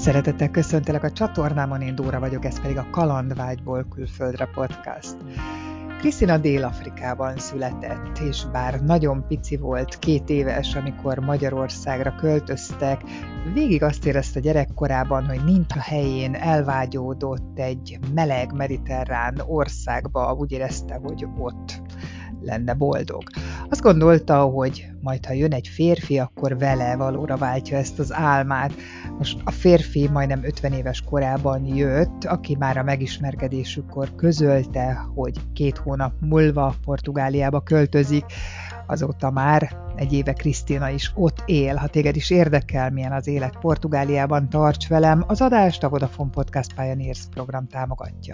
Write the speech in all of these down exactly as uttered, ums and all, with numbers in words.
Szeretettel köszöntelek a csatornámon, én Dóra vagyok, ez pedig a Kalandvágyból külföldre podcast. Krisztina Dél-Afrikában született, és bár nagyon pici volt, két éves, amikor Magyarországra költöztek, végig azt érezte gyerekkorában, hogy nincs a helyén, elvágyódott egy meleg, mediterrán országba, úgy érezte, hogy ott lenne boldog. Azt gondolta, hogy majd ha jön egy férfi, akkor vele valóra váltja ezt az álmát. Most a férfi majdnem ötven éves korában jött, aki már a megismerkedésükkor közölte, hogy két hónap múlva Portugáliába költözik. Azóta már egy éve Krisztina is ott él. Ha téged is érdekel, milyen az élet Portugáliában, tarts velem. Az adást a Vodafone Podcast Pioneers program támogatja.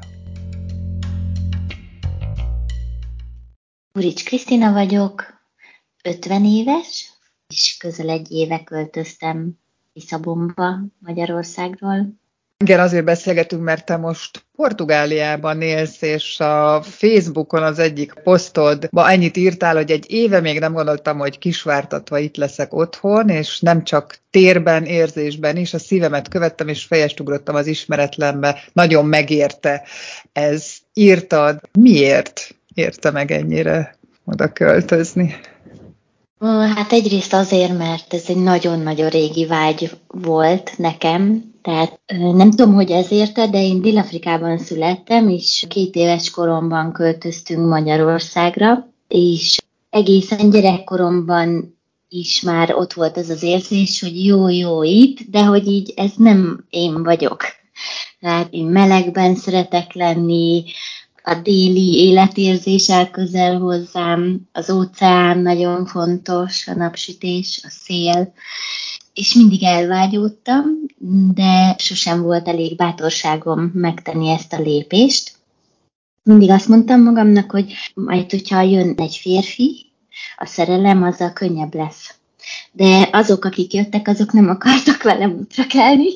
Urics Krisztina vagyok, ötven éves, és közel egy éve költöztem Lisszabonba, Magyarországról. Igen, azért beszélgetünk, mert te most Portugáliában élsz, és a Facebookon az egyik posztodba ennyit írtál, hogy egy éve még nem gondoltam, hogy kisvártatva itt leszek otthon, és nem csak térben, érzésben is, a szívemet követtem, és fejest ugrottam az ismeretlenbe. Nagyon megérte ez. Írtad. Miért érte meg ennyire oda költözni? Hát egyrészt azért, mert ez egy nagyon-nagyon régi vágy volt nekem, tehát nem tudom, hogy ezért, de én Dél-Afrikában születtem, és két éves koromban költöztünk Magyarországra, és egészen gyerekkoromban is már ott volt az az érzés, hogy jó-jó itt, de hogy így ez nem én vagyok. Tehát én melegben szeretek lenni, a déli életérzés áll közel hozzám, az óceán nagyon fontos, a napsütés, a szél, és mindig elvágyódtam, de sosem volt elég bátorságom megtenni ezt a lépést. Mindig azt mondtam magamnak, hogy majd, hogyha jön egy férfi, a szerelem azzal könnyebb lesz. De azok, akik jöttek, azok nem akartak velem útra kelni.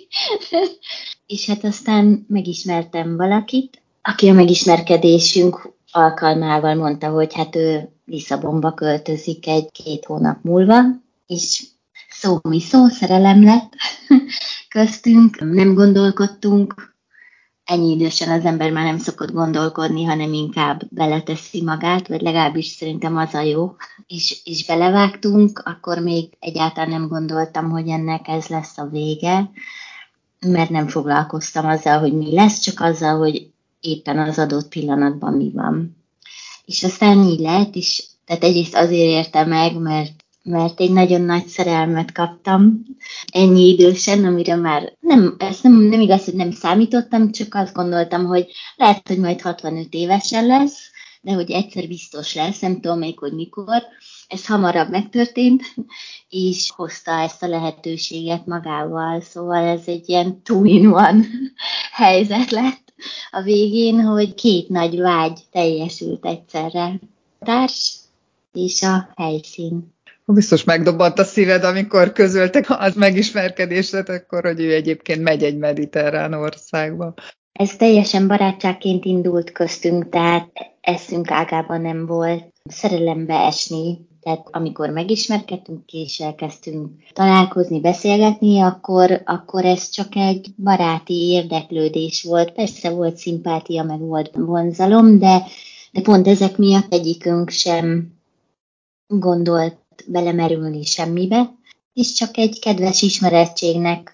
És hát aztán megismertem valakit, aki a megismerkedésünk alkalmával mondta, hogy hát ő Lisszabonba költözik egy-két hónap múlva, és szó mi szó, szerelem lett köztünk, nem gondolkodtunk, ennyi idősen az ember már nem szokott gondolkodni, hanem inkább beleteszi magát, vagy legalábbis szerintem az a jó, és, és belevágtunk, akkor még egyáltalán nem gondoltam, hogy ennek ez lesz a vége, mert nem foglalkoztam azzal, hogy mi lesz, csak azzal, hogy éppen az adott pillanatban mi van. És aztán így lett, és tehát egyrészt azért érte meg, mert, mert egy nagyon nagy szerelmet kaptam ennyi idősen, amire már nem, ezt nem, nem igaz, hogy nem számítottam, csak azt gondoltam, hogy lehet, hogy majd hatvanöt évesen lesz, de hogy egyszer biztos lesz, nem tudom még, hogy mikor. Ez hamarabb megtörtént, és hozta ezt a lehetőséget magával, szóval ez egy ilyen two-in-one helyzet lett a végén, hogy két nagy vágy teljesült egyszerre. A társ és a helyszín. Biztos megdobbant a szíved, amikor közöltek az megismerkedésetekor, hogy ő egyébként megy egy mediterrán országba. Ez teljesen barátságként indult köztünk, tehát eszünk ágában nem volt szerelembe esni. Tehát amikor megismerkedtünk és elkezdtünk találkozni, beszélgetni, akkor, akkor ez csak egy baráti érdeklődés volt. Persze volt szimpátia, meg volt vonzalom, de, de pont ezek miatt egyikünk sem gondolt belemerülni semmibe, és csak egy kedves ismerettségnek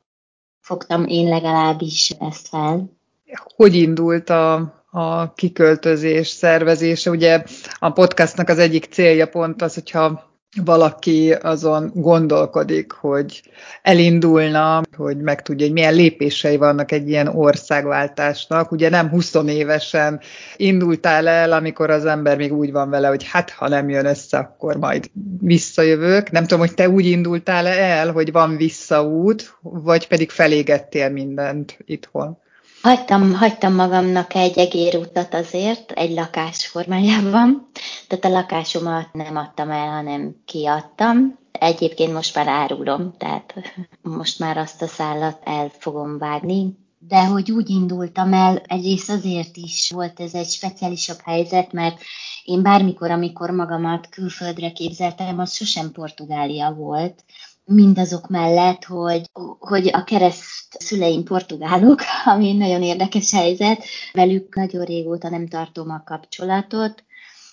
fogtam én legalábbis ezt fel. Hogy indult a, a kiköltözés szervezése? Ugye a podcastnak az egyik célja pont az, hogyha valaki azon gondolkodik, hogy elindulna, hogy megtudja, hogy milyen lépései vannak egy ilyen országváltásnak. Ugye nem huszonévesen indultál el, amikor az ember még úgy van vele, hogy hát, ha nem jön össze, akkor majd visszajövök. Nem tudom, hogy te úgy indultál el, hogy van visszaút, vagy pedig felégettél mindent itthon. Hagytam, hagytam magamnak egy egérutat azért, egy lakás formájában, tehát a lakásomat nem adtam el, hanem kiadtam. Egyébként most már árulom, tehát most már azt a szállat el fogom vágni. De hogy úgy indultam el, egyrészt azért is volt ez egy speciálisabb helyzet, mert én bármikor, amikor magamat külföldre képzeltem, az sosem Portugália volt. Mindazok mellett, hogy, hogy a kereszt szüleim portugálok, ami nagyon érdekes helyzet. Velük nagyon régóta nem tartom a kapcsolatot,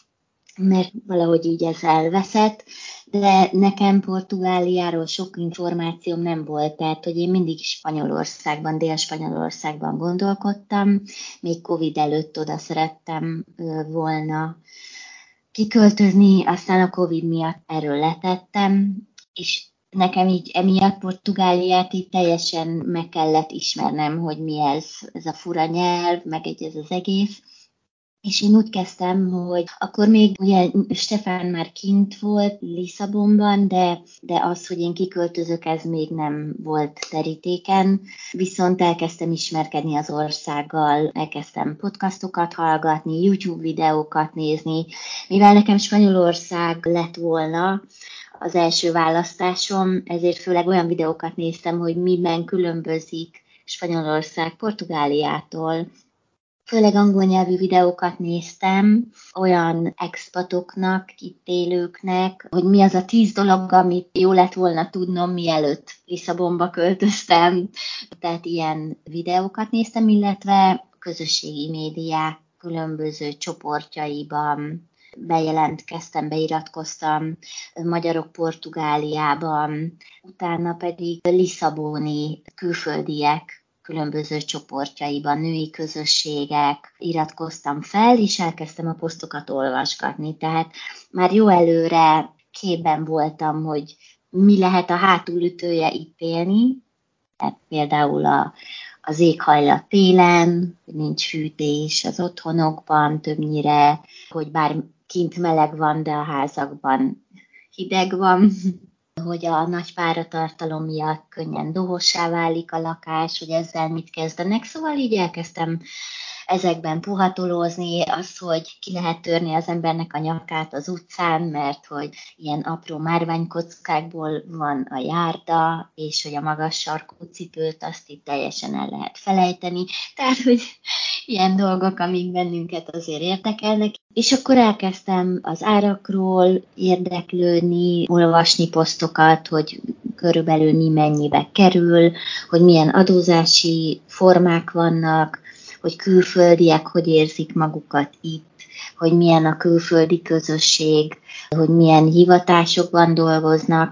mert valahogy így ez elveszett, de nekem Portugáliáról sok információm nem volt, tehát hogy én mindig Spanyolországban, Dél-Spanyolországban gondolkodtam, még Covid előtt oda szerettem volna kiköltözni, aztán a Covid miatt erről letettem, és nekem így emiatt Portugáliát így teljesen meg kellett ismernem, hogy mi ez, ez a fura nyelv, meg egy ez az egész. És én úgy kezdtem, hogy akkor még ugye Stefán már kint volt Lisszabonban, de, de az, hogy én kiköltözök, ez még nem volt terítéken. Viszont elkezdtem ismerkedni az országgal, elkezdtem podcastokat hallgatni, YouTube videókat nézni. Mivel nekem Spanyolország lett volna az első választásom, ezért főleg olyan videókat néztem, hogy miben különbözik Spanyolország Portugáliától. Főleg angol nyelvű videókat néztem olyan expatoknak, itt élőknek, hogy mi az a tíz dolog, amit jó lett volna tudnom, mielőtt Lisszabonba költöztem. Tehát ilyen videókat néztem, illetve közösségi médiák különböző csoportjaiban bejelentkeztem, beiratkoztam, magyarok Portugáliában, utána pedig lisszaboni külföldiek különböző csoportjaiban, női közösségek, iratkoztam fel, és elkezdtem a posztokat olvasgatni. Tehát már jó előre képben voltam, hogy mi lehet a hátulütője itt élni. Tehát például a, az éghajlat télen, hogy nincs fűtés az otthonokban többnyire, hogy bár kint meleg van, de a házakban hideg van, hogy a nagy páratartalom miatt könnyen dohossá válik a lakás, hogy ezzel mit kezdenek. Szóval így elkezdtem ezekben puhatolózni, az, hogy ki lehet törni az embernek a nyakát az utcán, mert hogy ilyen apró márványkockákból van a járda, és hogy a magas sarkú cipőt azt itt teljesen el lehet felejteni. Tehát, hogy ilyen dolgok, amik bennünket azért érdekelnek. És akkor elkezdtem az árakról érdeklődni, olvasni posztokat, hogy körülbelül mi mennyibe kerül, hogy milyen adózási formák vannak, hogy külföldiek hogy érzik magukat itt, hogy milyen a külföldi közösség, hogy milyen hivatásokban dolgoznak,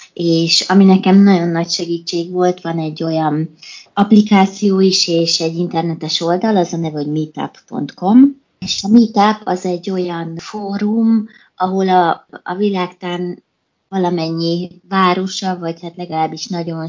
és ami nekem nagyon nagy segítség volt, van egy olyan applikáció is, és egy internetes oldal, az a neve, hogy meetup pont com, és a Meetup az egy olyan fórum, ahol a, a világtán valamennyi városa, vagy hát legalábbis nagyon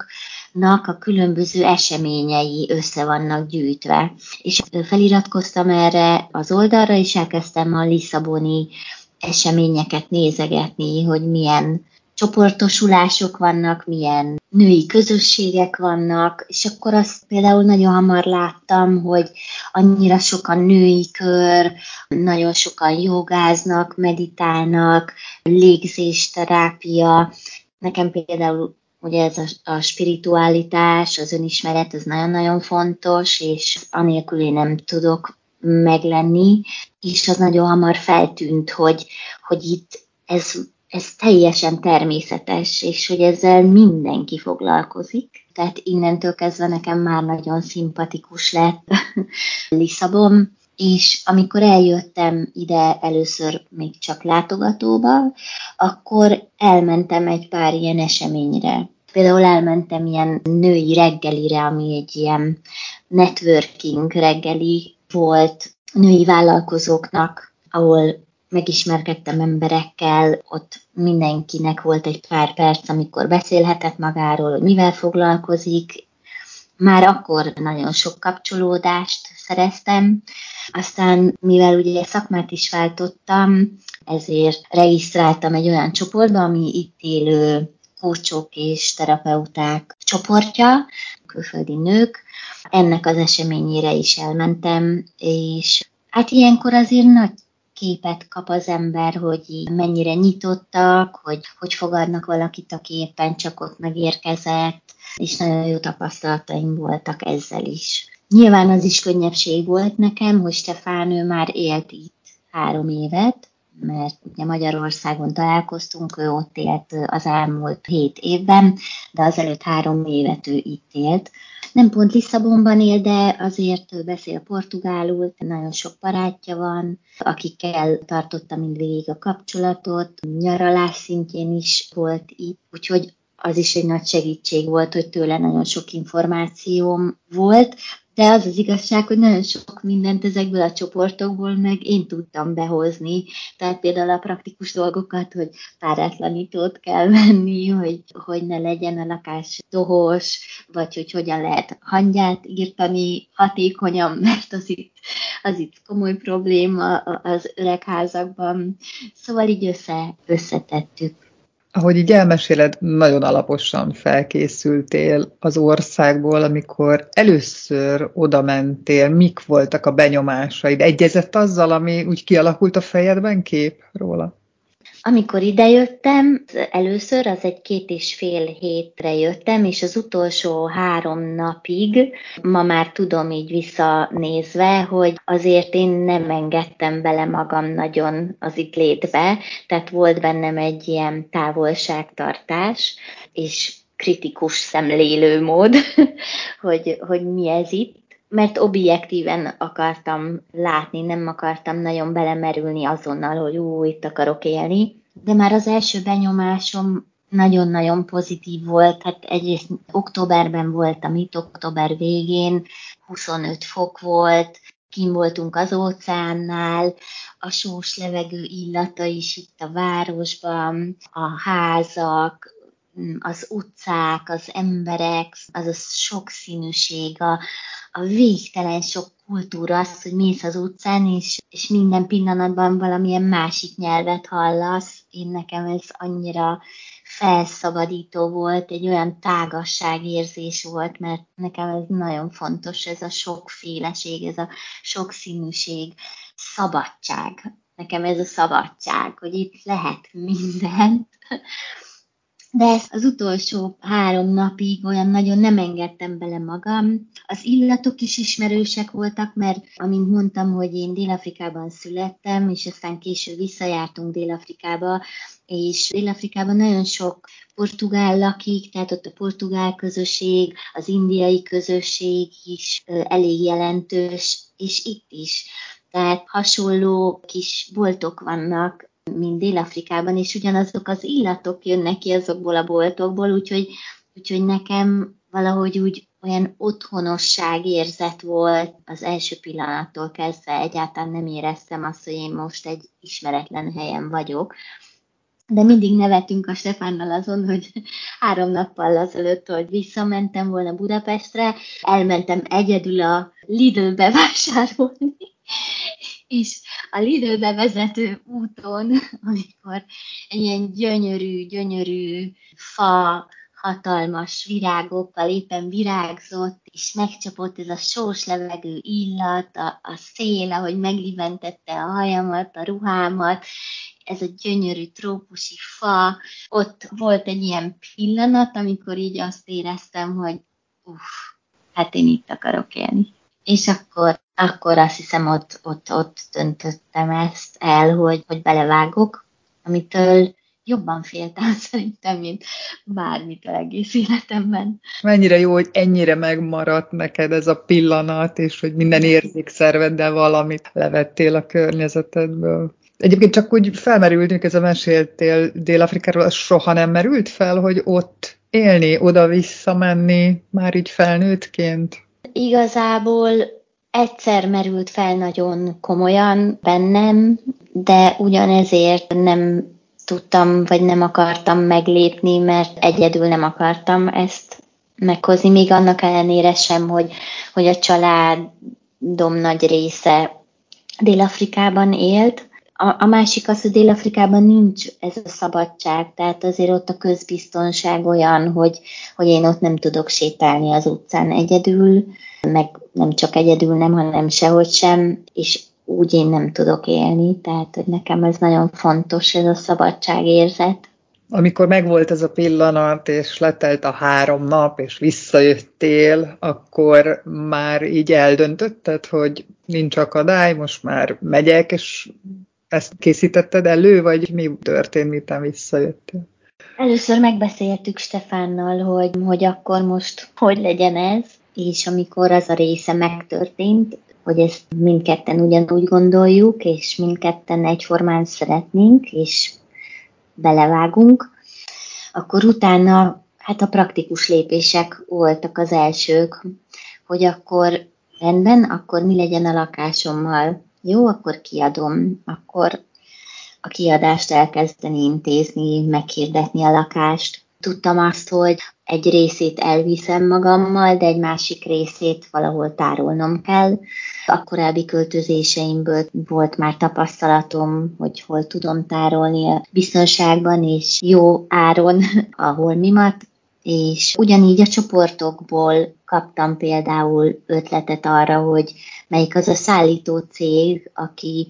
soknak a különböző eseményei össze vannak gyűjtve. És feliratkoztam erre az oldalra, és elkezdtem a lisszaboni eseményeket nézegetni, hogy milyen csoportosulások vannak, milyen női közösségek vannak, és akkor azt például nagyon hamar láttam, hogy annyira sokan női kör, nagyon sokan jogáznak, meditálnak, légzésterápia. Nekem például ugye ez a, a spiritualitás, az önismeret, ez nagyon-nagyon fontos, és anélkül én nem tudok meglenni, és az nagyon hamar feltűnt, hogy, hogy itt ez Ez teljesen természetes, és hogy ezzel mindenki foglalkozik. Tehát innentől kezdve nekem már nagyon szimpatikus lett Lisszabon, és amikor eljöttem ide először még csak látogatóba, akkor elmentem egy pár ilyen eseményre. Például elmentem ilyen női reggelire, ami egy ilyen networking reggeli volt női vállalkozóknak, ahol megismerkedtem emberekkel, ott mindenkinek volt egy pár perc, amikor beszélhetett magáról, hogy mivel foglalkozik. Már akkor nagyon sok kapcsolódást szereztem. Aztán, mivel ugye szakmát is váltottam, ezért regisztráltam egy olyan csoportba, ami itt élő coachok és terapeuták csoportja, külföldi nők. Ennek az eseményére is elmentem, és hát ilyenkor azért nagy képet kap az ember, hogy így mennyire nyitottak, hogy hogy fogadnak valakit, aki éppen csak ott megérkezett, és nagyon jó tapasztalataim voltak ezzel is. Nyilván az is könnyebbség volt nekem, hogy Stefán ő már élt itt három évet, mert ugye Magyarországon találkoztunk, ő ott élt az elmúlt hét évben, de azelőtt három évet ő itt élt. Nem pont Lisszabonban él, de azért ő beszél portugálul, nagyon sok barátja van, akikkel tartotta mindvégig a kapcsolatot, nyaralás szintjén is volt itt, úgyhogy az is egy nagy segítség volt, hogy tőle nagyon sok információm volt, de az az igazság, hogy nagyon sok mindent ezekből a csoportokból meg én tudtam behozni. Tehát például a praktikus dolgokat, hogy párátlanítót kell venni, hogy, hogy ne legyen a lakás dohos, vagy hogy hogyan lehet hangyát írtani hatékonyan, mert az itt, az itt komoly probléma az öregházakban. Szóval így össze, összetettük. Ahogy így elmeséled, nagyon alaposan felkészültél az országból, amikor először oda mentél, mik voltak a benyomásaid? Egyezett azzal, ami úgy kialakult a fejedben kép róla? Amikor idejöttem, először az egy két és fél hétre jöttem, és az utolsó három napig, ma már tudom így visszanézve, hogy azért én nem engedtem bele magam nagyon az itt létbe, tehát volt bennem egy ilyen távolságtartás, és kritikus szemlélőmód, hogy, hogy mi ez itt. Mert objektíven akartam látni, nem akartam nagyon belemerülni azonnal, hogy ú, itt akarok élni. De már az első benyomásom nagyon-nagyon pozitív volt. Hát egyrészt októberben voltam itt, október végén, huszonöt fok volt, kint voltunk az óceánnál, a sós levegő illata is itt a városban, a házak, az utcák, az emberek, az a sokszínűség, a, a végtelen sok kultúra, az, hogy mész az utcán, és, és minden pillanatban valamilyen másik nyelvet hallasz. Én nekem ez annyira felszabadító volt, egy olyan tágasságérzés volt, mert nekem ez nagyon fontos, ez a sokféleség, ez a sokszínűség, szabadság. Nekem ez a szabadság, hogy itt lehet mindent. De ezt az utolsó három napig olyan nagyon nem engedtem bele magam. Az illatok is ismerősek voltak, mert amint mondtam, hogy én Dél-Afrikában születtem, és aztán később visszajártunk Dél-Afrikába, és Dél-Afrikában nagyon sok portugál lakik, tehát ott a portugál közösség, az indiai közösség is elég jelentős, és itt is. Tehát hasonló kis boltok vannak, mint Dél-Afrikában, és ugyanazok az illatok jönnek ki azokból a boltokból, úgyhogy, úgyhogy nekem valahogy úgy olyan otthonosság érzet volt az első pillanattól kezdve, egyáltalán nem éreztem azt, hogy én most egy ismeretlen helyen vagyok. De mindig nevetünk a Stefánnal azon, hogy három nappal azelőtt, hogy visszamentem volna Budapestre, elmentem egyedül a Lidl-be vásárolni, és a Lidl-be vezető úton, amikor egy ilyen gyönyörű, gyönyörű fa, hatalmas virágokkal éppen virágzott, és megcsapott ez a sós levegő illat, a, a szél, ahogy megliventette a hajamat, a ruhámat, ez a gyönyörű trópusi fa. Ott volt egy ilyen pillanat, amikor így azt éreztem, hogy uff, hát én itt akarok élni. És akkor, akkor azt hiszem, ott, ott, ott döntöttem ezt el, hogy, hogy belevágok, amitől jobban féltem szerintem, mint bármitől egész életemben. Mennyire jó, hogy ennyire megmaradt neked ez a pillanat, és hogy minden érzékszerveddel valamit levettél a környezetedből. Egyébként csak úgy felmerült, ez a meséltél Dél-Afrikáról, az soha nem merült fel, hogy ott élni, oda-vissza menni, már így felnőttként? Igazából egyszer merült fel nagyon komolyan bennem, de ugyanezért nem tudtam, vagy nem akartam meglépni, mert egyedül nem akartam ezt meghozni, még annak ellenére sem, hogy, hogy a családom nagy része Dél-Afrikában élt. A, a másik az, hogy Dél-Afrikában nincs ez a szabadság, tehát azért ott a közbiztonság olyan, hogy, hogy én ott nem tudok sétálni az utcán egyedül, meg nem csak egyedül nem, hanem sehogy sem, és úgy én nem tudok élni, tehát hogy nekem ez nagyon fontos, ez a szabadságérzet. Amikor megvolt ez a pillanat, és letelt a három nap, és visszajöttél, akkor már így eldöntötted, hogy nincs akadály, most már megyek, és Ezt készítetted elő, vagy mi történt, miután visszajöttél? Először megbeszéltük Stefánnal, hogy, hogy akkor most hogy legyen ez, és amikor az a része megtörtént, hogy ezt mindketten ugyanúgy gondoljuk, és mindketten egyformán szeretnénk, és belevágunk, akkor utána hát a praktikus lépések voltak az elsők, hogy akkor rendben, akkor mi legyen a lakásommal. Jó, akkor kiadom, akkor a kiadást elkezdeni intézni, meghirdetni a lakást. Tudtam azt, hogy egy részét elviszem magammal, de egy másik részét valahol tárolnom kell. A korábbi költözéseimből volt már tapasztalatom, hogy hol tudom tárolni a biztonságban és jó áron a holmimat, és ugyanígy a csoportokból kaptam például ötletet arra, hogy melyik az a szállító cég, aki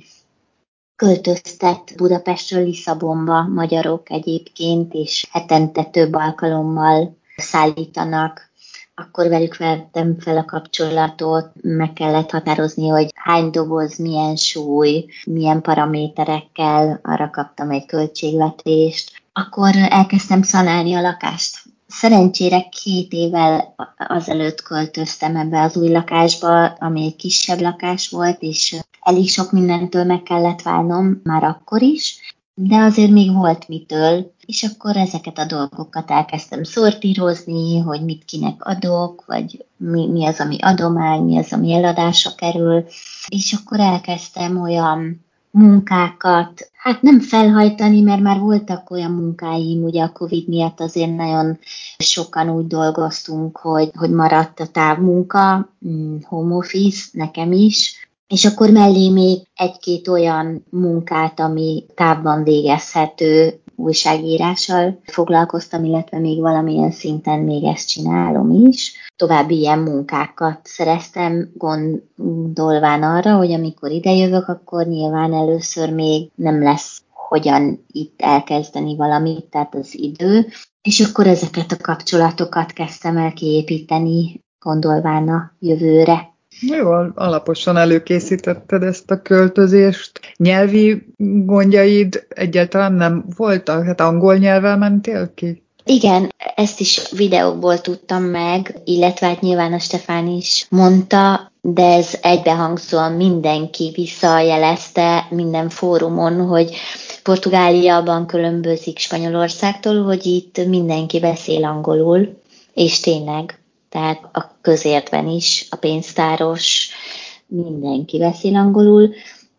költöztet Budapestről Lisszabonba, magyarok egyébként, és hetente több alkalommal szállítanak. Akkor velük vettem fel a kapcsolatot, meg kellett határozni, hogy hány doboz, milyen súly, milyen paraméterekkel, arra kaptam egy költségvetést. Akkor elkezdtem szanálni a lakást. Szerencsére két évvel azelőtt költöztem ebbe az új lakásba, ami egy kisebb lakás volt, és elég sok mindentől meg kellett válnom már akkor is, de azért még volt mitől, és akkor ezeket a dolgokat elkezdtem szortírozni, hogy mit kinek adok, vagy mi, mi az, ami adomány, mi az, ami eladásra kerül, és akkor elkezdtem olyan munkákat, hát nem felhajtani, mert már voltak olyan munkáim, ugye a Covid miatt azért nagyon sokan úgy dolgoztunk, hogy, hogy maradt a távmunka, home office, nekem is, és akkor mellé még egy-két olyan munkát, ami távban végezhető, újságírással foglalkoztam, illetve még valamilyen szinten még ezt csinálom is. További ilyen munkákat szereztem, gondolván arra, hogy amikor idejövök, akkor nyilván először még nem lesz hogyan itt elkezdeni valamit, tehát az idő. És akkor ezeket a kapcsolatokat kezdtem el kiépíteni, gondolván a jövőre. Jó, alaposan előkészítetted ezt a költözést. Nyelvi gondjaid egyáltalán nem voltak? Hát angol nyelvvel mentél ki? Igen, ezt is videókból tudtam meg, illetve hát nyilván a Stefán is mondta, de ez egybehangzóan mindenki visszajelezte minden fórumon, hogy Portugáliában különbözik Spanyolországtól, hogy itt mindenki beszél angolul, és tényleg, tehát a közértben is, a pénztáros, mindenki beszél angolul.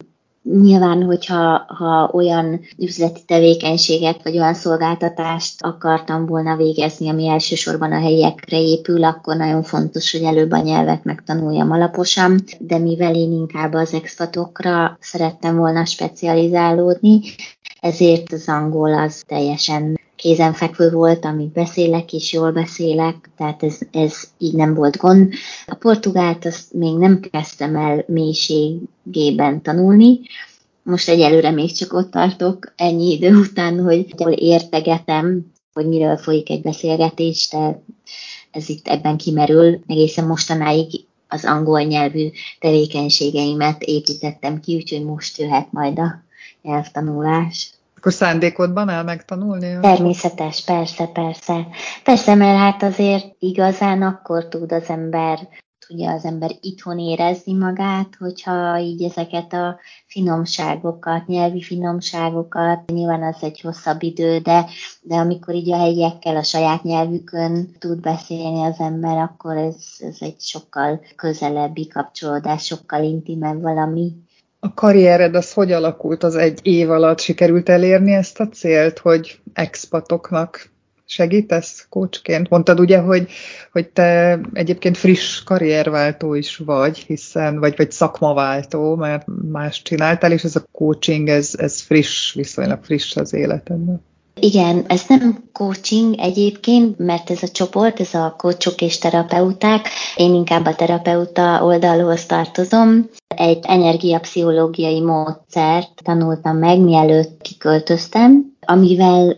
Nyilván, hogyha ha olyan üzleti tevékenységet vagy olyan szolgáltatást akartam volna végezni, ami elsősorban a helyiekre épül, akkor nagyon fontos, hogy előbb a nyelvet megtanuljam alaposan, de mivel én inkább az expatokra szerettem volna specializálódni, ezért az angol az teljesen kézenfekvő volt, amit beszélek és jól beszélek, tehát ez, ez így nem volt gond. A portugált azt még nem kezdtem el mélységében tanulni, most egyelőre még csak ott tartok ennyi idő után, hogy értegetem, hogy miről folyik egy beszélgetés, de ez itt ebben kimerül. Egészen mostanáig az angol nyelvű tevékenységeimet építettem ki, úgyhogy most jöhet majd a nyelvtanulás. Akkor szándékodban el megtanulni? Természetes, persze, persze. Persze, mert hát azért igazán akkor tud az ember, tudja az ember itthon érezni magát, hogyha így ezeket a finomságokat, nyelvi finomságokat, nyilván az egy hosszabb idő, de, de amikor így a helyiekkel a saját nyelvükön tud beszélni az ember, akkor ez, ez egy sokkal közelebbi kapcsolódás, sokkal intimebb valami. A karriered az hogy alakult az egy év alatt? Sikerült elérni ezt a célt, hogy expatoknak segítesz coachként? Mondtad ugye, hogy, hogy te egyébként friss karrierváltó is vagy, hiszen, vagy, vagy szakmaváltó, mert más csináltál, és ez a coaching, ez, ez friss, viszonylag friss az életedben. Igen, ez nem coaching egyébként, mert ez a csoport, ez a coachok és terapeuták, én inkább a terapeuta oldalhoz tartozom. Egy energiapszichológiai módszert tanultam meg, mielőtt kiköltöztem, amivel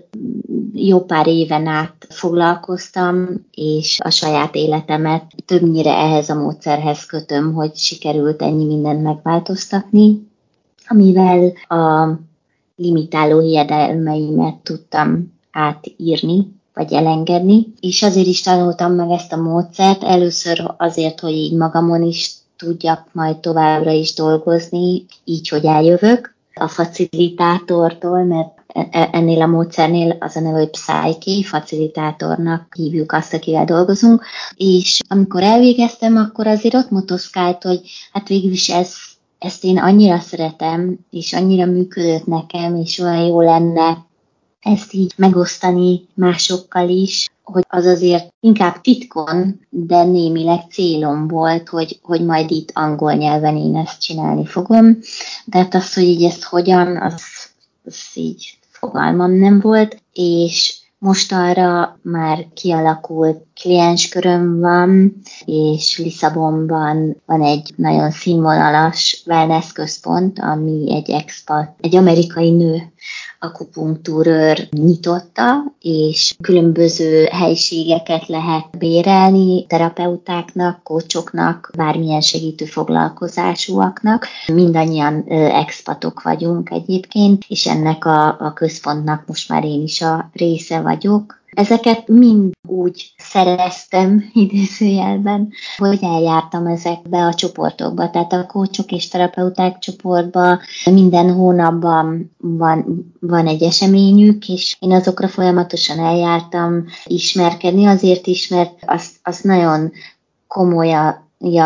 jó pár éven át foglalkoztam, és a saját életemet többnyire ehhez a módszerhez kötöm, hogy sikerült ennyi mindent megváltoztatni. amivel a limitáló hiedelmeimet tudtam átírni, vagy elengedni, és azért is tanultam meg ezt a módszert, először azért, hogy így magamon is tudjak majd továbbra is dolgozni, így, hogy eljövök a facilitátortól, mert ennél a módszernél az a neve, hogy Psyche, facilitátornak hívjuk azt, akivel dolgozunk, és amikor elvégeztem, akkor azért ott motoszkált, hogy hát végül is ez, ezt én annyira szeretem, és annyira működött nekem, és olyan jó lenne ezt így megosztani másokkal is, hogy az azért inkább titkon, de némileg célom volt, hogy, hogy majd itt angol nyelven én ezt csinálni fogom. De hát az, hogy így ezt hogyan, az, az így fogalmam nem volt, és most arra már kialakult kliensköröm van, és Lisszabonban van egy nagyon színvonalas wellness központ, ami egy expat, egy amerikai nő, akupunktúrőr nyitotta, és különböző helyiségeket lehet bérelni terapeutáknak, kócsoknak, bármilyen segítő foglalkozásúaknak. Mindannyian expatok vagyunk egyébként, és ennek a, a központnak most már én is a része vagyok. Ezeket mind úgy szereztem idézőjelben, hogy eljártam ezekbe a csoportokba, tehát a kócsok és terapeuták csoportba minden hónapban van, van egy eseményük, és én azokra folyamatosan eljártam ismerkedni, azért is, mert azt, azt nagyon komolyan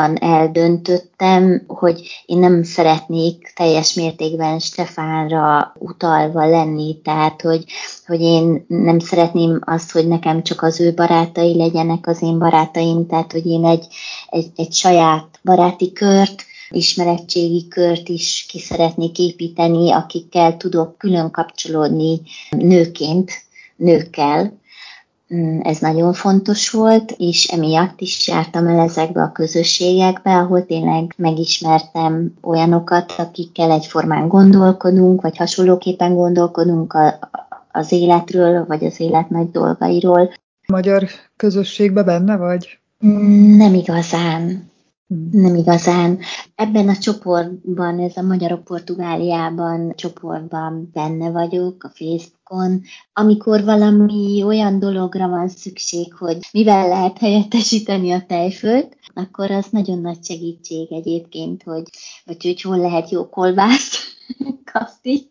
eldöntöttem, hogy én nem szeretnék teljes mértékben Stefánra utalva lenni, tehát hogy, hogy én nem szeretném azt, hogy nekem csak az ő barátai legyenek az én barátaim, tehát hogy én egy, egy, egy saját baráti kört, ismeretségi kört is ki szeretnék építeni, akikkel tudok külön kapcsolódni nőként, nőkkel. Ez nagyon fontos volt, és emiatt is jártam el ezekbe a közösségekbe, ahol tényleg megismertem olyanokat, akikkel egyformán gondolkodunk, vagy hasonlóképpen gondolkodunk a, az életről, vagy az élet nagy dolgairól. Magyar közösségben benne vagy? Nem igazán. Nem igazán. Ebben a csoportban, ez a Magyarok Portugáliában csoportban benne vagyok, a Facebookon. Amikor valami olyan dologra van szükség, hogy mivel lehet helyettesíteni a tejfölt, akkor az nagyon nagy segítség egyébként, hogy, vagy hogy hol lehet jó kolbászt kapni,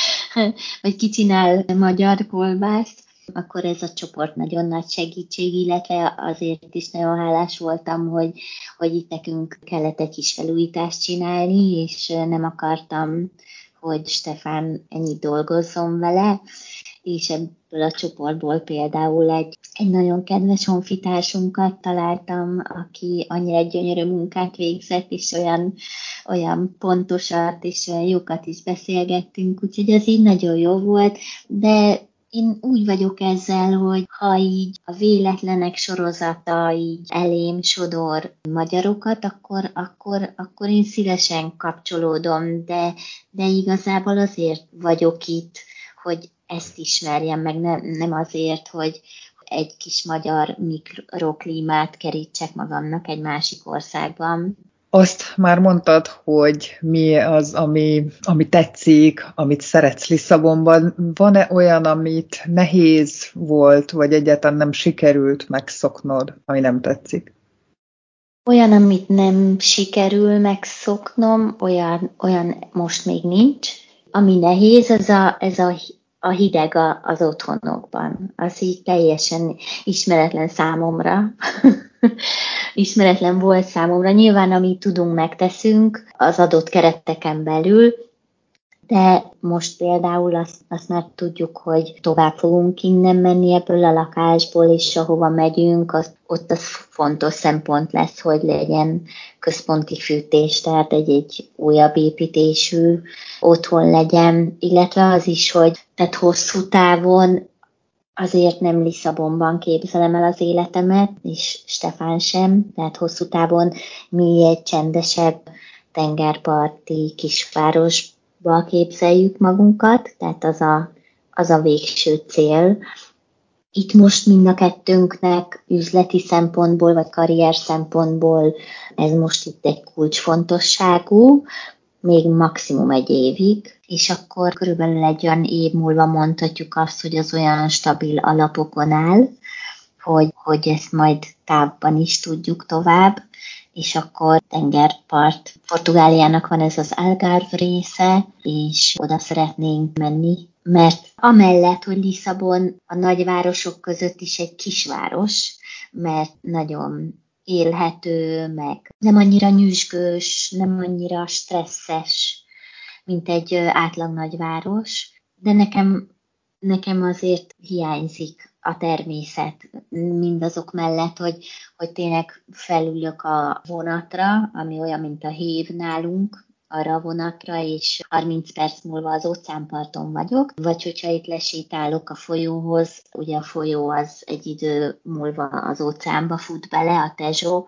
vagy ki csinál magyar kolbászt, akkor ez a csoport nagyon nagy segítség, illetve azért is nagyon hálás voltam, hogy, hogy itt nekünk kellett egy kis felújítást csinálni, és nem akartam, hogy Stefán ennyit dolgozzon vele, és ebből a csoportból például egy, egy nagyon kedves honfitársunkat találtam, aki annyira gyönyörű munkát végzett, és olyan, olyan pontosat, és olyan jókat is beszélgettünk, úgyhogy ez így nagyon jó volt, de én úgy vagyok ezzel, hogy ha így a véletlenek sorozata így elém sodor magyarokat, akkor, akkor, akkor én szívesen kapcsolódom, de, de igazából azért vagyok itt, hogy ezt ismerjem meg, nem, nem azért, hogy egy kis magyar mikroklímát kerítsek magamnak egy másik országban. Azt már mondtad, hogy mi az, ami, ami tetszik, amit szeretsz Lisszabonban. Van-e olyan, amit nehéz volt, vagy egyáltalán nem sikerült megszoknod, ami nem tetszik? Olyan, amit nem sikerül megszoknom, olyan, olyan most még nincs. Ami nehéz, az a, ez a, a hideg az otthonokban. Az így teljesen ismeretlen számomra. Ismeretlen volt számomra. Nyilván, amit tudunk, megteszünk az adott kereteken belül, de most például azt, azt már tudjuk, hogy tovább fogunk innen menni ebből a lakásból, és ahova megyünk, az, ott az fontos szempont lesz, hogy legyen központi fűtés, tehát egy-egy újabb építésű otthon legyen, illetve az is, hogy tehát hosszú távon azért nem Lisszabonban képzelem el az életemet, és Stefán sem, tehát hosszú távon mi egy csendesebb tengerparti kisvárosba képzeljük magunkat, tehát az a, az a végső cél. Itt most mind a kettőnknek üzleti szempontból, vagy karrier szempontból ez most itt egy kulcsfontosságú, még maximum egy évig, és akkor körülbelül egy olyan év múlva mondhatjuk azt, hogy az olyan stabil alapokon áll, hogy, hogy ezt majd távban is tudjuk tovább, és akkor tengerpart. Portugáliának van ez az Algarve része, és oda szeretnénk menni, mert amellett, hogy Lisszabon a nagyvárosok között is egy kisváros, mert nagyon élhető, meg nem annyira nyüzsgős, nem annyira stresszes, mint egy átlag nagyváros, de nekem, nekem azért hiányzik a természet, mindazok mellett, hogy, hogy tényleg felülök a vonatra, ami olyan, mint a hév nálunk, arra a vonatra, és harminc perc múlva az óceánparton vagyok, vagy hogyha itt lesétálok a folyóhoz, ugye a folyó az egy idő múlva az óceánba fut bele, a Tesó,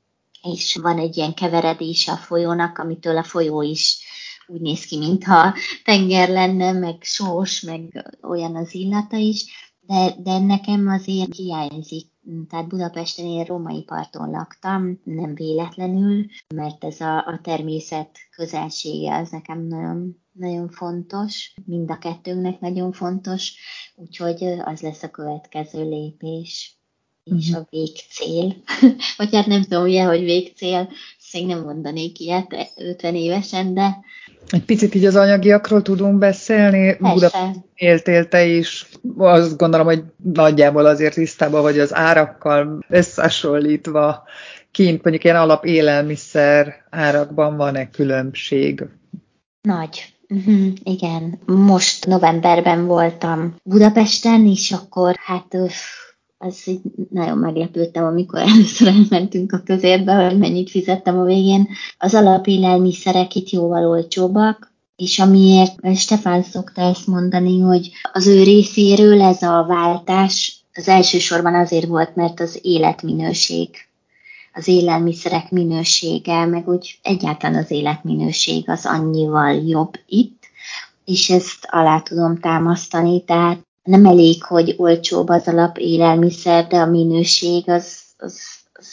és van egy ilyen keveredése a folyónak, amitől a folyó is úgy néz ki, mintha tenger lenne, meg sós, meg olyan az illata is, de, de nekem azért hiányzik. Tehát Budapesten én római parton laktam, nem véletlenül, mert ez a, a természet közelsége az nekem nagyon, nagyon fontos, mind a kettőnknek nagyon fontos, úgyhogy az lesz a következő lépés. És a végcél. Vagy hát nem tudom, ugye, hogy végcél, még nem mondanék ilyet ötven évesen, de... Egy picit így az anyagiakról tudunk beszélni. Budapesten éltél te is, azt gondolom, hogy nagyjából azért tisztában vagy az árakkal összehasonlítva. Kint mondjuk ilyen alap élelmiszer árakban van-e különbség? Nagy. Uh-huh, igen. Most novemberben voltam Budapesten, és akkor hát... Öff, az így nagyon meglepődtem, amikor először elmentünk a közérbe, hogy mennyit fizettem a végén. Az alapélelmiszerek itt jóval olcsóbbak, és amiért Stefán szokta ezt mondani, hogy az ő részéről ez a váltás az elsősorban azért volt, mert az életminőség, az élelmiszerek minősége, meg úgy egyáltalán az életminőség az annyival jobb itt, és ezt alá tudom támasztani, tehát nem elég, hogy olcsóbb az alap élelmiszer, de a minőség az, az, az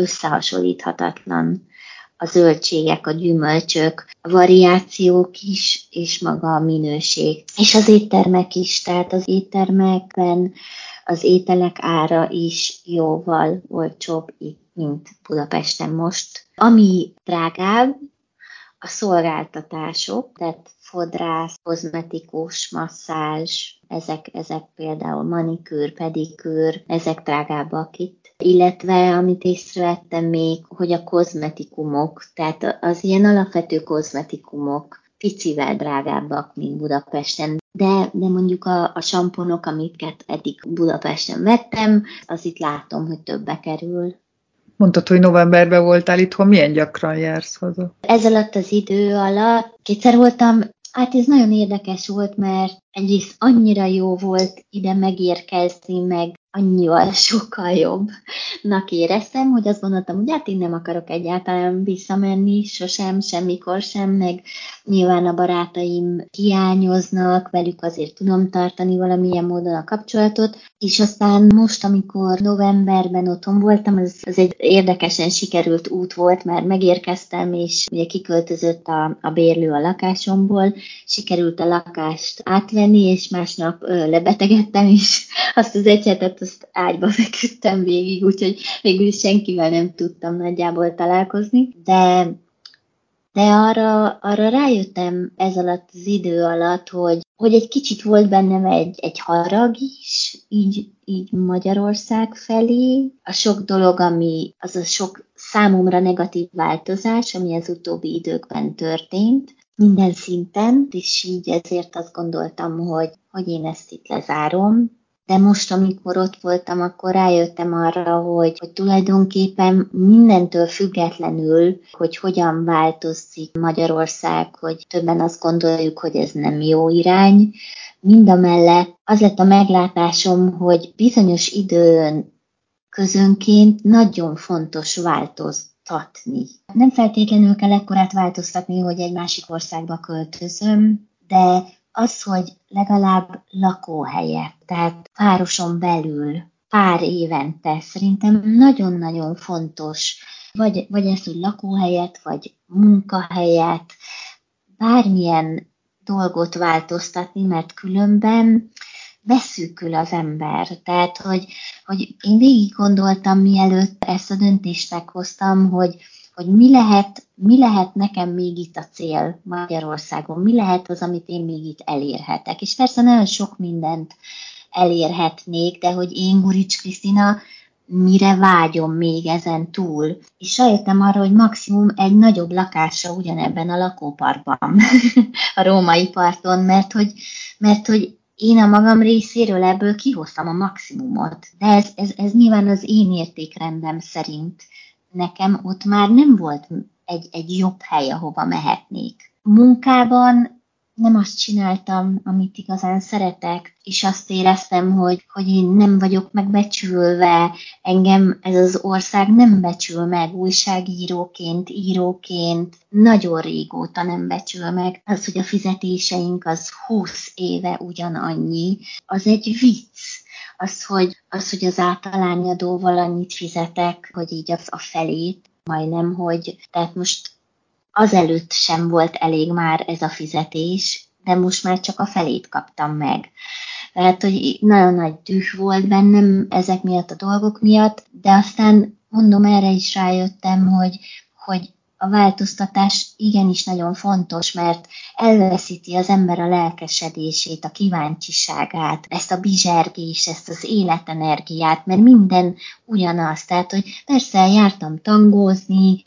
összehasonlíthatatlan. A zöldségek, a gyümölcsök, a variációk is, és maga a minőség. És az éttermek is, tehát az éttermekben az ételek ára is jóval olcsóbb itt, mint Budapesten most. Ami drágább, a szolgáltatások, tehát fodrász, kozmetikus, masszázs, ezek, ezek például manikűr, pedikűr, ezek drágábbak itt. Illetve, amit észrevettem még, hogy a kozmetikumok, tehát az ilyen alapvető kozmetikumok picivel drágábbak, mint Budapesten. De, de mondjuk a, a samponok, amiket eddig Budapesten vettem, az itt látom, hogy többe kerül. Mondtad, hogy novemberben voltál itthon, milyen gyakran jársz haza? Ez alatt az idő alatt kétszer voltam, hát ez nagyon érdekes volt, mert egyrészt annyira jó volt ide megérkezni, meg annyival sokkal jobbnak éreztem, hogy azt gondoltam, hogy hát én nem akarok egyáltalán visszamenni, sosem, semmikor sem, meg nyilván a barátaim hiányoznak, velük azért tudom tartani valamilyen módon a kapcsolatot, és aztán most, amikor novemberben otthon voltam, az, az egy érdekesen sikerült út volt, mert megérkeztem, és ugye kiköltözött a, a bérlő a lakásomból, sikerült a lakást átvenni, és másnap ö, lebetegedtem, és azt az egy hetet azt ágyba feküdtem végig, úgyhogy végül senkivel nem tudtam nagyjából találkozni, de, de arra, arra rájöttem ez alatt az idő alatt, hogy, hogy egy kicsit volt bennem egy, egy harag is, így, így Magyarország felé. A sok dolog, ami az a sok számomra negatív változás, ami az utóbbi időkben történt, minden szinten, és így ezért azt gondoltam, hogy, hogy én ezt itt lezárom. De most, amikor ott voltam, akkor rájöttem arra, hogy, hogy tulajdonképpen mindentől függetlenül, hogy hogyan változik Magyarország, hogy többen azt gondoljuk, hogy ez nem jó irány. Mindamellett az lett a meglátásom, hogy bizonyos időn közönként nagyon fontos változtatni. Nem feltétlenül kell ekkorát változtatni, hogy egy másik országba költözöm, de az, hogy legalább lakóhelyet, tehát városon belül pár évente szerintem nagyon-nagyon fontos, vagy, vagy ez, hogy lakóhelyet, vagy munkahelyet, bármilyen dolgot változtatni, mert különben beszűkül az ember. Tehát, hogy, hogy én végig gondoltam, mielőtt ezt a döntést meghoztam, hogy, hogy mi lehet, mi lehet nekem még itt a cél Magyarországon, mi lehet az, amit én még itt elérhetek. És persze nagyon sok mindent elérhetnék, de hogy én, Gurics Krisztina, mire vágyom még ezen túl. És rájöttem arra, hogy maximum egy nagyobb lakásra ugyanebben a lakóparkban, a római parton, mert hogy, mert hogy én a magam részéről ebből kihoztam a maximumot. De ez, ez, ez nyilván az én értékrendem szerint. Nekem ott már nem volt egy, egy jobb hely, ahova mehetnék. Munkában nem azt csináltam, amit igazán szeretek, és azt éreztem, hogy, hogy én nem vagyok megbecsülve, engem ez az ország nem becsül meg újságíróként, íróként, nagyon régóta nem becsül meg. Az, hogy a fizetéseink az húsz éve ugyanannyi, az egy vicc. Az, hogy az, hogy az általányadóval annyit fizetek, hogy így a, a felét, majdnem, hogy tehát most azelőtt sem volt elég már ez a fizetés, de most már csak a felét kaptam meg. Tehát, hogy nagyon nagy düh volt bennem ezek miatt a dolgok miatt, de aztán mondom, erre is rájöttem, hogy, hogy a változtatás igenis nagyon fontos, mert elveszíti az ember a lelkesedését, a kíváncsiságát, ezt a bizsergést, ezt az életenergiát, mert minden ugyanaz. Tehát, hogy persze jártam tangózni,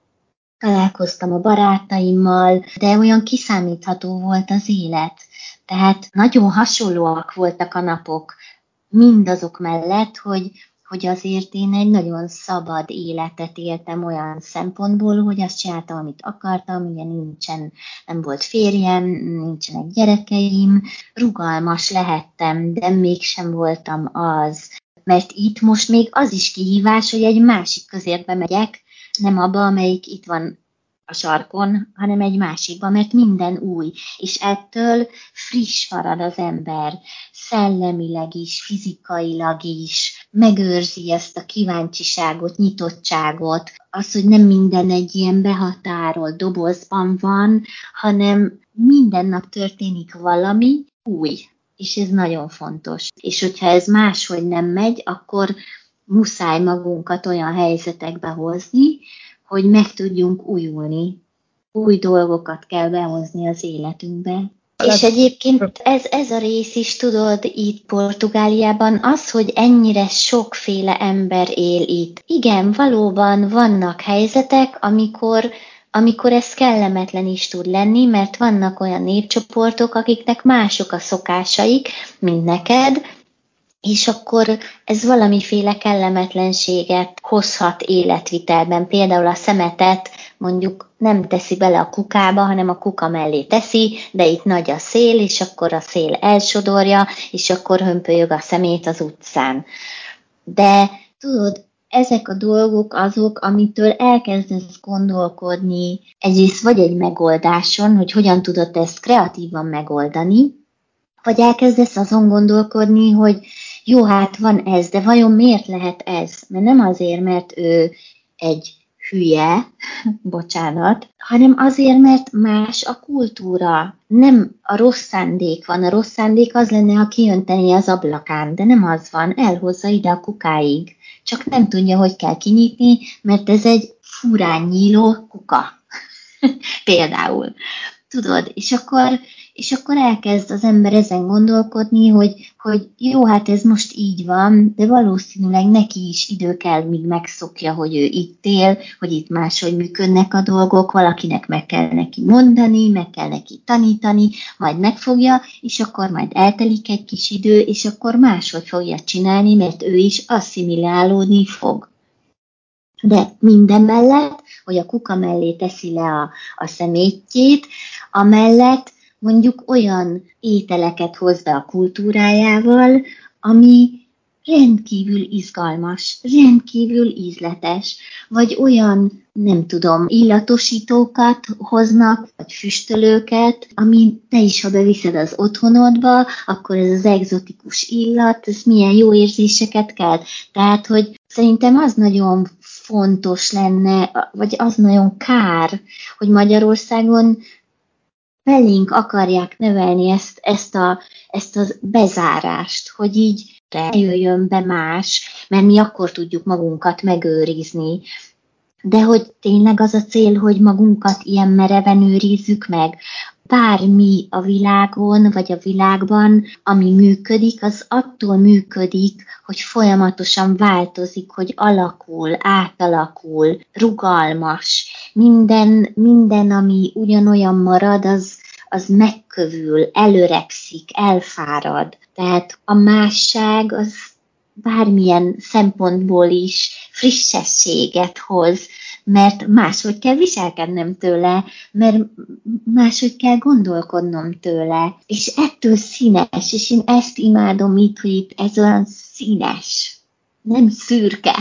találkoztam a barátaimmal, de olyan kiszámítható volt az élet. Tehát nagyon hasonlóak voltak a napok, mindazok mellett, hogy, hogy azért én egy nagyon szabad életet éltem olyan szempontból, hogy azt csináltam, amit akartam, ugye nincsen, nem volt férjem, nincsenek gyerekeim, rugalmas lehettem, de mégsem voltam az. Mert itt most még az is kihívás, hogy egy másik közérbe megyek, nem abba, amelyik itt van a sarkon, hanem egy másikba, mert minden új, és ettől friss marad az ember, szellemileg is, fizikailag is, megőrzi ezt a kíváncsiságot, nyitottságot, az, hogy nem minden egy ilyen behatárolt dobozban van, hanem minden nap történik valami új, és ez nagyon fontos. És hogyha ez máshogy nem megy, akkor muszáj magunkat olyan helyzetekbe hozni, hogy meg tudjunk újulni. Új dolgokat kell behozni az életünkbe. És egyébként ez, ez a rész is, tudod, itt Portugáliában az, hogy ennyire sokféle ember él itt. Igen, valóban vannak helyzetek, amikor, amikor ez kellemetlen is tud lenni, mert vannak olyan népcsoportok, akiknek mások a szokásaik, mint neked, és akkor ez valamiféle kellemetlenséget hozhat életvitelben. Például a szemetet mondjuk nem teszi bele a kukába, hanem a kuka mellé teszi, de itt nagy a szél, és akkor a szél elsodorja, és akkor hömpölyög a szemét az utcán. De tudod, ezek a dolgok azok, amitől elkezdesz gondolkodni, egyrészt vagy egy megoldáson, hogy hogyan tudod ezt kreatívan megoldani, vagy elkezdesz azon gondolkodni, hogy jó, hát van ez, de vajon miért lehet ez? Mert nem azért, mert ő egy hülye, bocsánat, hanem azért, mert más a kultúra. Nem a rossz szándék van. A rossz szándék az lenne, ha kijönteni az ablakán, de nem az van, elhozza ide a kukáig. Csak nem tudja, hogy kell kinyitni, mert ez egy furán nyíló kuka. Például. Tudod, és akkor, és akkor elkezd az ember ezen gondolkodni, hogy, hogy jó, hát ez most így van, de valószínűleg neki is idő kell, míg megszokja, hogy ő itt él, hogy itt máshogy működnek a dolgok, valakinek meg kell neki mondani, meg kell neki tanítani, majd megfogja, és akkor majd eltelik egy kis idő, és akkor máshogy fogja csinálni, mert ő is asszimilálódni fog. De minden mellett, hogy a kuka mellé teszi le a, a szemétjét, amellett mondjuk olyan ételeket hoz be a kultúrájával, ami rendkívül izgalmas, rendkívül ízletes, vagy olyan, nem tudom, illatosítókat hoznak, vagy füstölőket, ami te is, ha beviszed az otthonodba, akkor ez az egzotikus illat, ez milyen jó érzéseket kelt. Tehát, hogy szerintem az nagyon fontos lenne, vagy az nagyon kár, hogy Magyarországon felénk akarják növelni ezt, ezt, a, ezt a bezárást, hogy így ne jöjjön be más, mert mi akkor tudjuk magunkat megőrizni. De hogy tényleg az a cél, hogy magunkat ilyen mereven őrizzük meg. Bármi a világon, vagy a világban, ami működik, az attól működik, hogy folyamatosan változik, hogy alakul, átalakul, rugalmas. Minden, minden ami ugyanolyan marad, az, az megkövül, előregszik, elfárad. Tehát a másság az bármilyen szempontból is frissességet hoz, mert máshogy kell viselkednem tőle, mert máshogy kell gondolkodnom tőle. És ettől színes, és én ezt imádom itt, hogy itt ez olyan színes, nem szürke.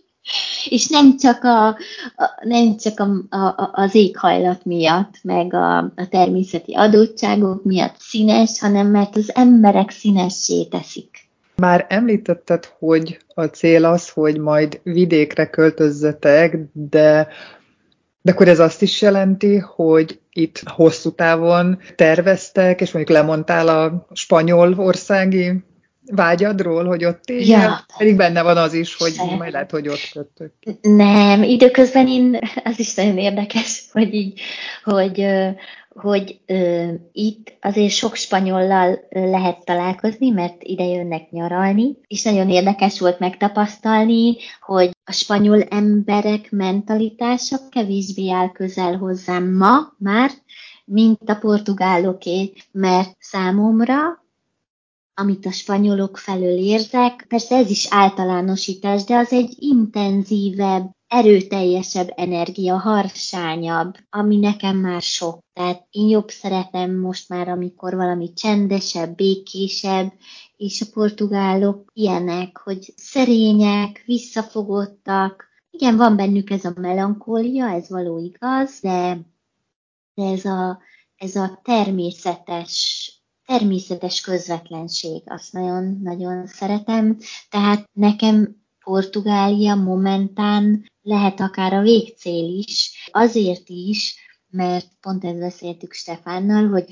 És nem csak, a, a, nem csak a, a, az éghajlat miatt, meg a, a természeti adottságok miatt színes, hanem mert az emberek színessé teszik. Már említetted, hogy a cél az, hogy majd vidékre költözzetek, de, de akkor ez azt is jelenti, hogy itt hosszú távon terveztek, és mondjuk lemondtál a spanyol országi vágyadról, hogy ott éljél, Ja, pedig benne van az is, hogy majd lehet, hogy ott kötök. Nem, időközben én, az is nagyon érdekes, hogy így, hogy, hogy ö, itt azért sok spanyollal lehet találkozni, mert ide jönnek nyaralni, és nagyon érdekes volt megtapasztalni, hogy a spanyol emberek mentalitása kevésbé áll közel hozzám ma már, mint a portugáloké, mert számomra amit a spanyolok felől érzek, persze ez is általánosítás, de az egy intenzívebb, erőteljesebb energia, harsányabb, ami nekem már sok. Tehát én jobb szeretem most már, amikor valami csendesebb, békésebb, és a portugálok ilyenek, hogy szerények, visszafogottak. Igen, van bennük ez a melankólia, ez való igaz, de, de ez, a, ez a természetes Természetes közvetlenség, azt nagyon-nagyon szeretem. Tehát nekem Portugália momentán lehet akár a végcél is, azért is, mert pont ezt beszéltük Stefánnal, hogy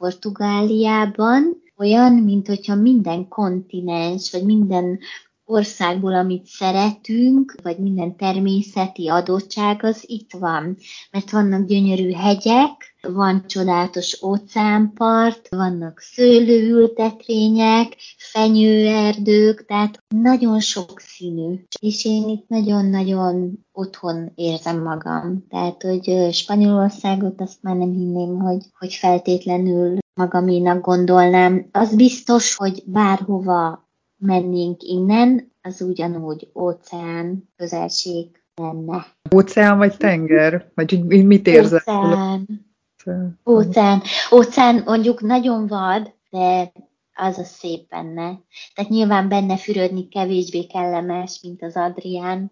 Portugáliában olyan, mint hogyha minden kontinens, vagy minden országból, amit szeretünk, vagy minden természeti adottság, az itt van. Mert vannak gyönyörű hegyek, van csodálatos óceánpart, vannak szőlőültetvények, fenyőerdők, tehát nagyon sokszínű. És én itt nagyon-nagyon otthon érzem magam. Tehát, hogy Spanyolországot azt már nem hinném, hogy, hogy feltétlenül magaménak gondolnám. Az biztos, hogy bárhova mennénk innen, az ugyanúgy óceán közelség lenne. Óceán vagy tenger? Vagy mit érzel? Óceán. Óceán. Óceán mondjuk nagyon vad, de az a szép benne. Tehát nyilván benne fürödni kevésbé kellemes, mint az Adrián,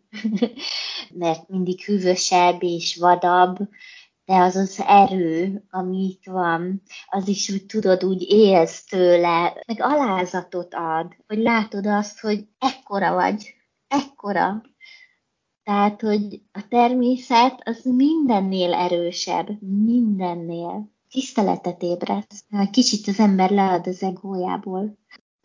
mert mindig hűvösebb és vadabb, de az az erő, ami itt van, az is úgy tudod, úgy élsz tőle, meg alázatot ad, hogy látod azt, hogy ekkora vagy, ekkora. Tehát, hogy a természet az mindennél erősebb, mindennél. Tiszteletet ébreszt. Kicsit az ember lead az egójából.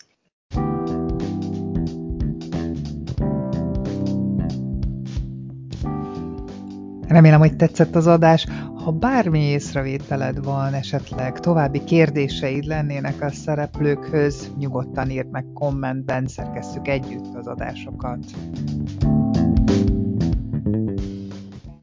Remélem, hogy tetszett az adás. Ha bármi észrevételed van, esetleg további kérdéseid lennének a szereplőkhöz, nyugodtan írd meg kommentben, szerkesszük együtt az adásokat.